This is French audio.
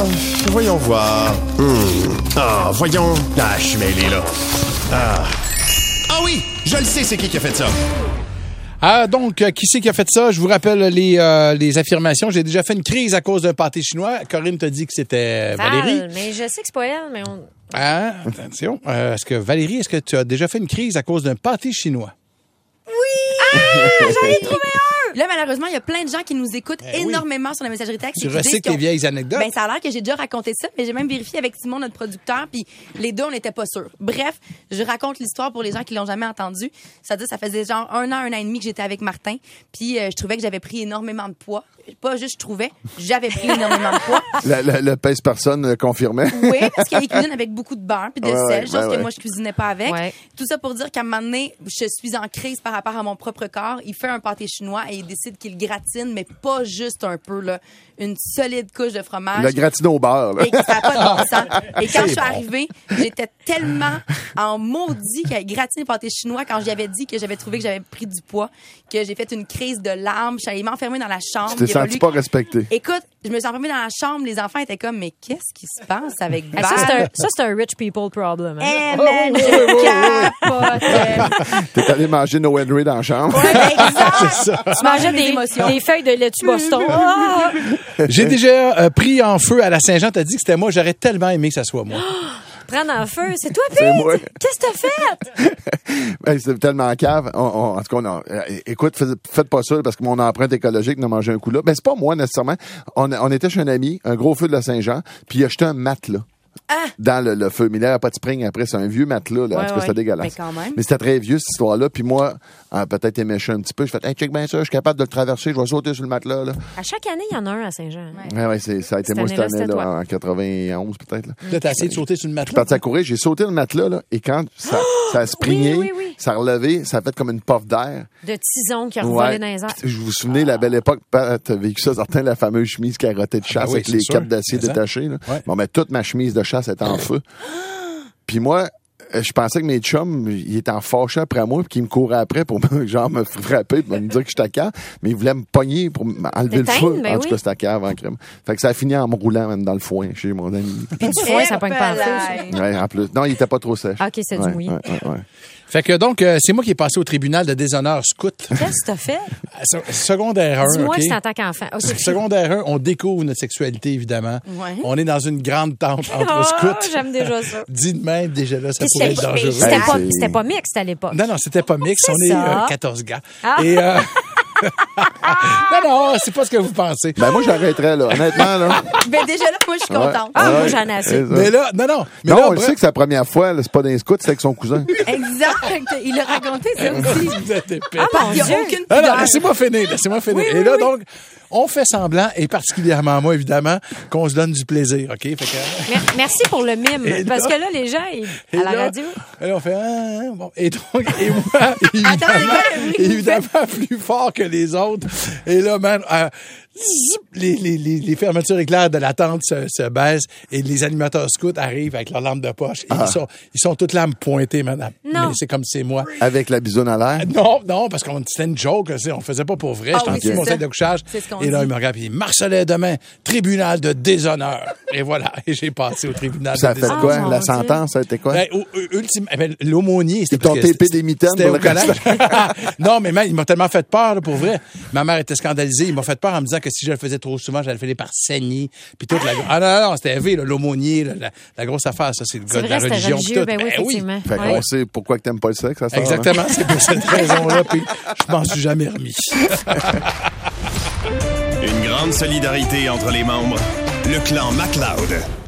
Voyons voir. Voyons. Ah, je suis mêlé, là. Ah oui, je le sais, c'est qui a fait ça. Donc, qui c'est qui a fait ça? Je vous rappelle les affirmations. J'ai déjà fait une crise à cause d'un pâté chinois. Corinne t'a dit que c'était Valérie. Mais je sais que c'est pas elle, mais on... Attention. Valérie, est-ce que tu as déjà fait une crise à cause d'un pâté chinois? Oui! J'en ai trouvé un! Là, malheureusement, il y a plein de gens qui nous écoutent énormément sur la messagerie texte. Tu recycles les vieilles anecdotes? Ben, ça a l'air que j'ai déjà raconté ça, mais j'ai même vérifié avec Simon, notre producteur, puis les deux, on n'était pas sûrs. Bref, je raconte l'histoire pour les gens qui l'ont jamais entendu. C'est-à-dire, ça faisait genre un an et demi que j'étais avec Martin, puis je trouvais que j'avais pris énormément de poids. Pas juste je trouvais, j'avais pris énormément de poids. Le pèse-personne confirmait. Oui, parce qu'il cuisine avec beaucoup de beurre puis de sel, chose que moi, je cuisinais pas avec. Ouais. Tout ça pour dire qu'à un moment donné, je suis en crise par rapport à mon propre corps. Il fait un pâté chinois et il décide qu'il gratine, mais pas juste un peu, là. Une solide couche de fromage. Le gratine au beurre, là. Et ça n'a pas de bon sens. Et quand je suis arrivée, j'étais tellement en maudit qu'il avait gratiné le pâté chinois quand j'y avais dit que j'avais trouvé que j'avais pris du poids, que j'ai fait une crise de larmes. Je suis allée m'enfermer dans la chambre. Tu t'es senti pas respecté. Écoute, je me suis enfermée dans la chambre. Les enfants étaient comme, mais qu'est-ce qui se passe avec Val? Ça, c'est un rich people problem. Hein? Eh, man, je capotais. T'es allé manger No Henry dans la chambre. Ouais, exact. C'est ça. Tu mangeais des feuilles de laitue Boston. Ah! J'ai déjà pris en feu à la Saint-Jean. T'as dit que c'était moi. J'aurais tellement aimé que ça soit moi. Prendre en feu. C'est toi, C'est moi. Pete? Qu'est-ce que t'as fait? Ben, c'est tellement cave. En tout cas, écoute, faites pas ça parce que mon empreinte écologique n'a mangé un coup là. Ben, c'est pas moi nécessairement. On était chez un ami, un gros feu de la Saint-Jean, puis il a jeté un matelas. Dans le feu. Mais là, pas de spring après. C'est un vieux matelas, là. En tout cas, c'était dégueulasse. Mais quand même. Mais c'était très vieux, cette histoire-là. Puis moi, peut-être éméché un petit peu. Je fais, hey, check bien ça, je suis capable de le traverser, je vais sauter sur le matelas, là. À chaque année, il y en a un à Saint-Jean. Ouais, ça a été moi cette année-là, en 91, peut-être, là. Là, t'as essayé de sauter sur le Je suis matelas. parti à courir, j'ai sauté le matelas, là. Et quand ça a springé, oui. ça a relevé, ça a fait comme une puff d'air. De tison qui a revolé dans les airs. Je vous souvenez, la belle époque, t'as vécu ça, certain, la fameuse chemise carottée de chasse avec c'est les sûr. capes d'acier détachées, là. Ouais. Bon, ben, toute ma chemise de chasse était en feu. Puis moi, je pensais que mes chums, ils étaient en fâchés après moi, puis qu'ils me couraient après pour genre me frapper, pour me dire que j'étais cave, mais ils voulaient me pogner pour enlever le feu. Ben En tout cas, c'était cave en crème. Fait que ça a fini en me roulant même dans le foin chez mon ami. Puis du foin, ça pogne pas en feu. Ouais, en plus. Non, il était pas trop sèche. OK, c'est du mouillé. Ouais. Fait que donc, c'est moi qui ai passé au tribunal de déshonneur scout. Qu'est-ce que t'as fait? Secondaire 1, Dis-moi OK? que c'est en tant qu'enfant. OK. Secondaire 1, on découvre notre sexualité, évidemment. Ouais. On est dans une grande tente entre scouts. J'aime déjà ça. Dit de même, déjà là, ça Puis pourrait être dangereux. C'était pas mixte à l'époque. Non, c'était pas mix. On est ça. 14 gars. Ah. Et non, c'est pas ce que vous pensez. Ben, moi, j'arrêterais, là. Honnêtement, là. Ben, déjà là, moi, je suis contente. Ah, moi, Ouais. j'en ai assez. C'est ça. Mais là, non. Mais Non, là, on le après- sait que c'est la première fois, là, c'est pas d'un scout, c'est avec son cousin. Exact. Il a raconté ça aussi. Vous êtes épais. Il n'y a Dieu. aucune Ah non, pudeur. laissez-moi finir. Et là, donc, on fait semblant, et particulièrement moi, évidemment, qu'on se donne du plaisir, OK? Fait que, Merci pour le mime. Et Parce là- que là, les gens, et à la là- radio... et là, on fait, bon. Et donc, et moi, évidemment plus fort que les autres. Et là, man, zip, les fermetures éclairs de la tente se baissent et les animateurs scouts arrivent avec leur lampe de poche. Et ils sont toutes là à me pointer, madame. Non. Mais c'est comme c'est moi. Avec la bisoune à l'air. Non, parce qu'on c'était une joke, on faisait pas pour vrai. J'étais en oui, dessous de c'est mon ça. set de couchage. C'est ce qu'on Et là, dit. il me regarde et il marcelait demain, tribunal de déshonneur. Et voilà, et j'ai passé au tribunal Ça a de fait déshonneur. quoi? mon La Dieu. sentence, ça a été quoi? Ben, l'aumônier, c'était Ils t'ont parce que tapé des mitaines c'était pour au le reste. collège. Non, mais man, il m'a tellement fait peur, là, pour vrai. Ma mère était scandalisée. Il m'a fait peur en me disant que si je le faisais trop souvent, j'allais finir par saigner. Puis toute la... Ah non, c'était élevé, l'aumônier, là, la grosse affaire, ça, c'est le gars C'est de la vrai, c'était religion. religieux. puis tout. Ben oui, effectivement. Fait qu'on Ouais. sait pourquoi que t'aimes pas le sexe, ça sort, hein? Exactement, c'est pour cette raison-là. Puis je m'en suis jamais remis. Une grande solidarité entre les membres. Le clan MacLeod.